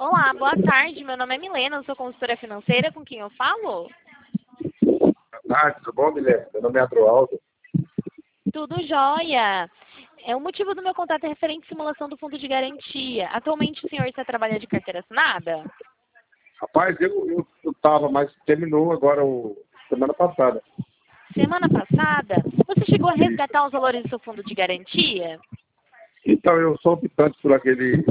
Olá, boa tarde. Meu nome é Milena, eu sou consultora financeira. Com quem eu falo? Boa tarde, tudo bom, Milena? Meu nome é Adroaldo. Tudo jóia. O motivo do meu contato é referente à simulação do fundo de garantia. Atualmente o senhor está trabalhando de carteira assinada? Rapaz, eu tava, mas terminou agora semana passada. Semana passada, você chegou a resgatar os valores do seu fundo de garantia? Então, eu sou optante por aquele...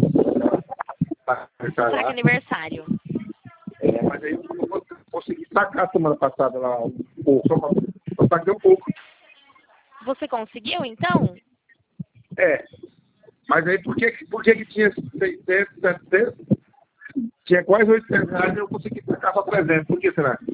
Saque aniversário. Mas aí eu não consegui sacar semana passada lá um pouco, só saquei um pouco. Você conseguiu, então? Mas aí por que tinha 600, 700? Tinha quase 800 reais e eu consegui sacar só 300. Por que será?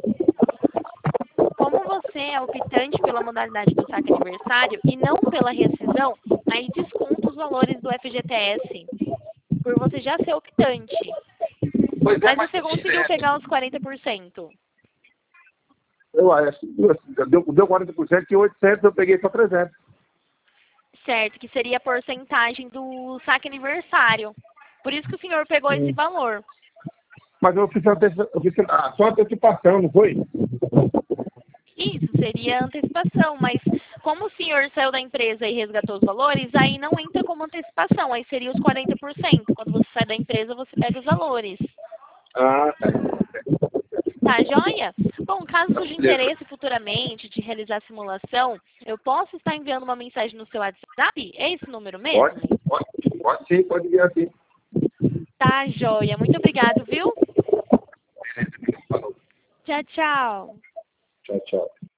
Como você é optante pela modalidade do saque aniversário e não pela rescisão, aí desconta os valores do FGTS, por você já ser optante. Pois é, Mas você conseguiu pegar os 40%. Eu acho, deu 40% e 800 eu peguei só 300. Certo, que seria a porcentagem do saque aniversário. Por isso que o senhor pegou esse valor. Mas eu fiz só antecipação, não foi? Isso, seria antecipação, mas como o senhor saiu da empresa e resgatou os valores, aí não entra como antecipação, aí seria os 40%. Quando você sai da empresa, você pega os valores. Ah, tá. Tá, joia? Bom, caso surja interesse futuramente de realizar a simulação, eu posso estar enviando uma mensagem no seu WhatsApp? É esse número mesmo? Pode sim, pode vir assim. Tá, joia. Muito obrigado, viu? Falou. Tchau, tchau. Tchau, tchau.